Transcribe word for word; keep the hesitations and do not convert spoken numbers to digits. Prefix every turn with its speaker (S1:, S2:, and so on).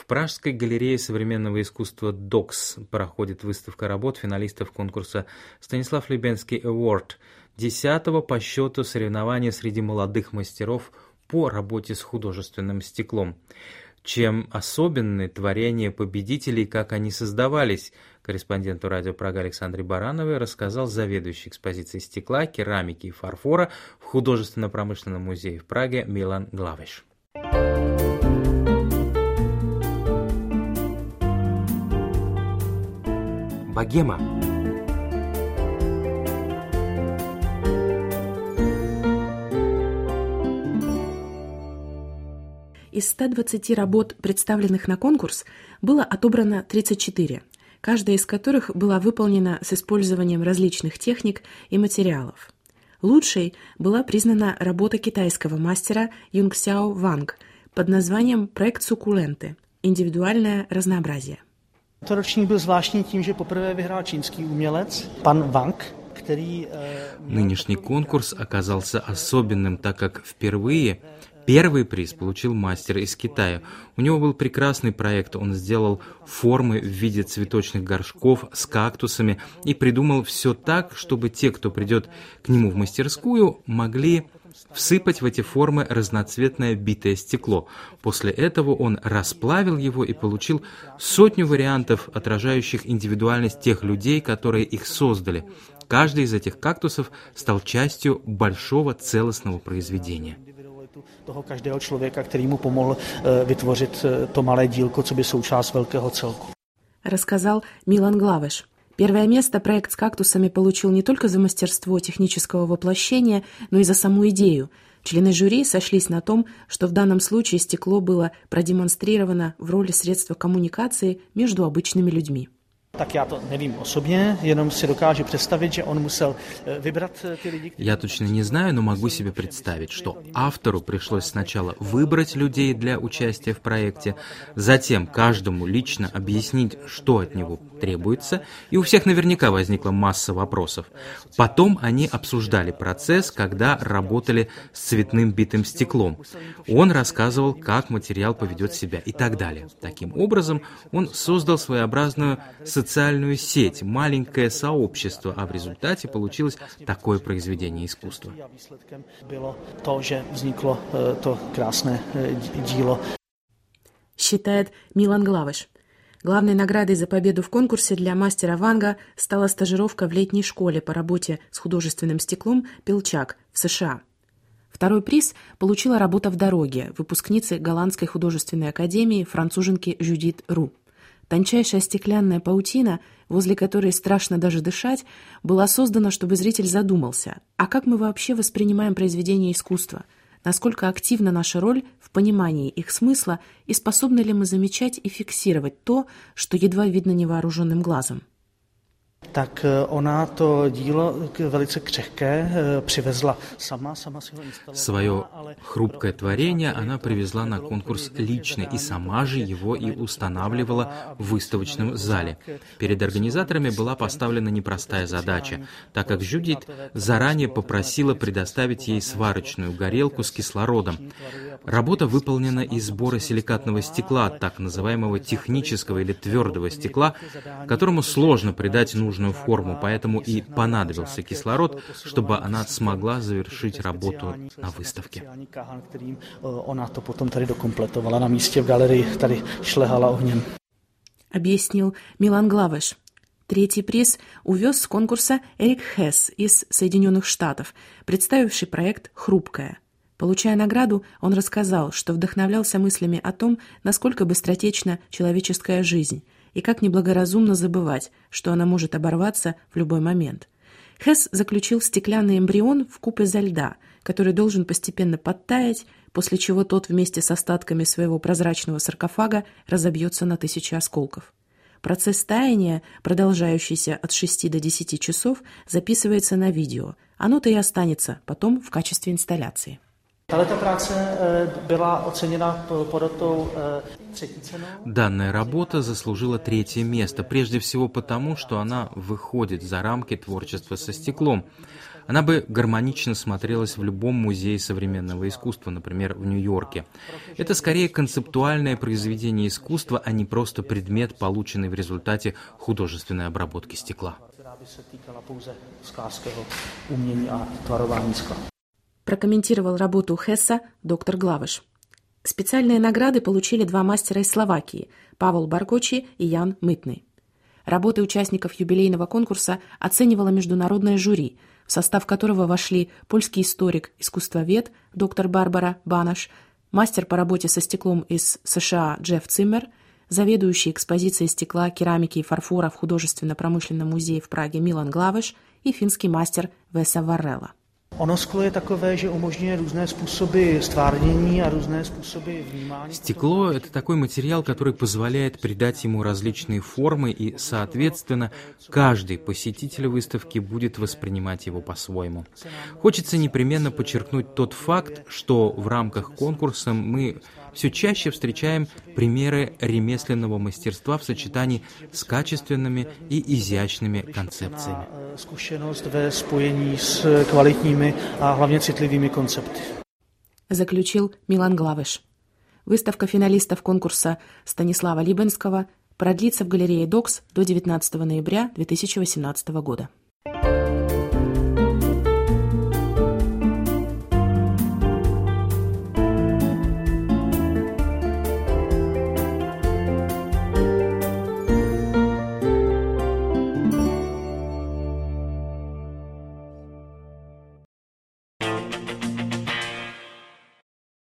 S1: Пражской галерее современного искусства «Докс» проходит выставка работ финалистов конкурса «Станислав Лебенский Award», десятого по счету соревнования среди молодых мастеров по работе с художественным стеклом. Чем особенны творения победителей, как они создавались, корреспонденту радио Прага Александре Барановой рассказал заведующий экспозицией стекла, керамики и фарфора в художественно-промышленном музее в Праге Милан Главеш.
S2: Богема.
S3: Из ста двадцати работ, представленных на конкурс, было отобрано тридцать четыре, каждая из которых была выполнена с использованием различных техник и материалов. Лучшей была признана работа китайского мастера Юнгсяо Ванг под названием «Проект суккуленты. Индивидуальное разнообразие».
S4: To ročník byl zvláštní tím, že poprvé vyhrál čínský umělec, pan Wang, který...
S1: Нынешний конкурс оказался особенным, так как впервые первый приз получил мастер из Китая. У него был прекрасный проект, он сделал формы в виде цветочных горшков с кактусами и придумал все так, чтобы те, кто придет к нему в мастерскую, могли всыпать в эти формы разноцветное битое стекло. После этого он расплавил его и получил сотню вариантов, отражающих индивидуальность тех людей, которые их создали. Каждый из этих кактусов стал частью большого целостного произведения.
S4: Toho každého člověka, který mu pomohl vytvořit to malé dílko, co by součást velkého celku.
S3: Рассказал Милан Главеш. Первое место проект с кактусами получил не только за мастерство технического воплощения, но и за саму идею. Члены жюри сошлись на том, что в данном случае стекло было продемонстрировано в роли средства коммуникации между обычными людьми.
S4: Tak já to nevím osobně, jenom si dokážu představit, že on musel vybrat ty lidi.
S1: Я точно не знаю, но могу себе представить, что автору пришлось сначала выбрать людей для участия в проекте, затем каждому лично объяснить, что от него требуется, и у всех наверняка возникла масса вопросов. Потом они обсуждали процесс, когда работали с цветным битым стеклом. Он рассказывал, как материал поведет себя и так далее. Таким образом, он создал своеобразную социальную сеть, маленькое сообщество, а в результате получилось такое произведение искусства.
S3: Считает Милан Главеш. Главной наградой за победу в конкурсе для мастера Ванга стала стажировка в летней школе по работе с художественным стеклом «Пилчак» в США. Второй приз получила работа в дороге выпускницы Голландской художественной академии француженки Жюдит Ру. Тончайшая стеклянная паутина, возле которой страшно даже дышать, была создана, чтобы зритель задумался, а как мы вообще воспринимаем произведения искусства, насколько активна наша роль в понимании их смысла и способны ли мы замечать и фиксировать то, что едва видно невооруженным глазом.
S4: Tak ona to dílo velice křehké přivezla sama, sama si ho instalovala.
S1: Свое хрупкое творение она привезла на конкурс лично и сама же его и устанавливала в выставочном зале. Перед организаторами была поставлена непростая задача, так как Жюдит заранее попросила предоставить ей сварочную горелку с кислородом. Работа выполнена из сбора силикатного стекла, так называемого технического или твердого стекла, которому сложно придать нужную форму, поэтому и понадобился кислород, чтобы она смогла завершить работу на выставке.
S3: Объяснил Милан Главеш. Третий приз увез с конкурса Эрик Хесс из Соединенных Штатов, представивший проект «Хрупкое». Получая награду, он рассказал, что вдохновлялся мыслями о том, насколько быстротечна человеческая жизнь и как неблагоразумно забывать, что она может оборваться в любой момент. Хесс заключил стеклянный эмбрион в куб изо льда, который должен постепенно подтаять, после чего тот вместе с остатками своего прозрачного саркофага разобьется на тысячи осколков. Процесс таяния, продолжающийся от шести до десяти часов, записывается на видео. Оно-то и останется потом в качестве инсталляции.
S1: Данная работа заслужила третье место, прежде всего потому, что она выходит за рамки творчества со стеклом. Она бы гармонично смотрелась в любом музее современного искусства, например, в Нью-Йорке. Это скорее концептуальное произведение искусства, а не просто предмет, полученный в результате художественной обработки стекла.
S3: Прокомментировал работу Хесса доктор Главыш. Специальные награды получили два мастера из Словакии – Павел Баркочи и Ян Мытный. Работы участников юбилейного конкурса оценивало международное жюри, в состав которого вошли польский историк, искусствовед доктор Барбара Банаш, мастер по работе со стеклом из США Джефф Циммер, заведующий экспозицией стекла, керамики и фарфора в художественно-промышленном музее в Праге Милан Главыш и финский мастер Веса Варрелла.
S4: Ono sklo je takové, že umožňuje různé způsoby stvárnění a různé způsoby vnímání.
S1: Стекло – это такой материал, который позволяет придать ему различные формы, и, соответственно, каждый посетитель выставки будет воспринимать его по-своему. Хочется непременно подчеркнуть тот факт, что в рамках конкурса мы все чаще встречаем примеры ремесленного мастерства в сочетании с качественными и изящными концепциями.
S4: Zkušenost ve spojení s kvalitními a hlavně citlivými koncepty.
S3: Заключил Милан Главыш. Выставка финалистов конкурса Станислава Либенского продлится в галерее «Докс» до девятнадцатого ноября две тысячи восемнадцатого года.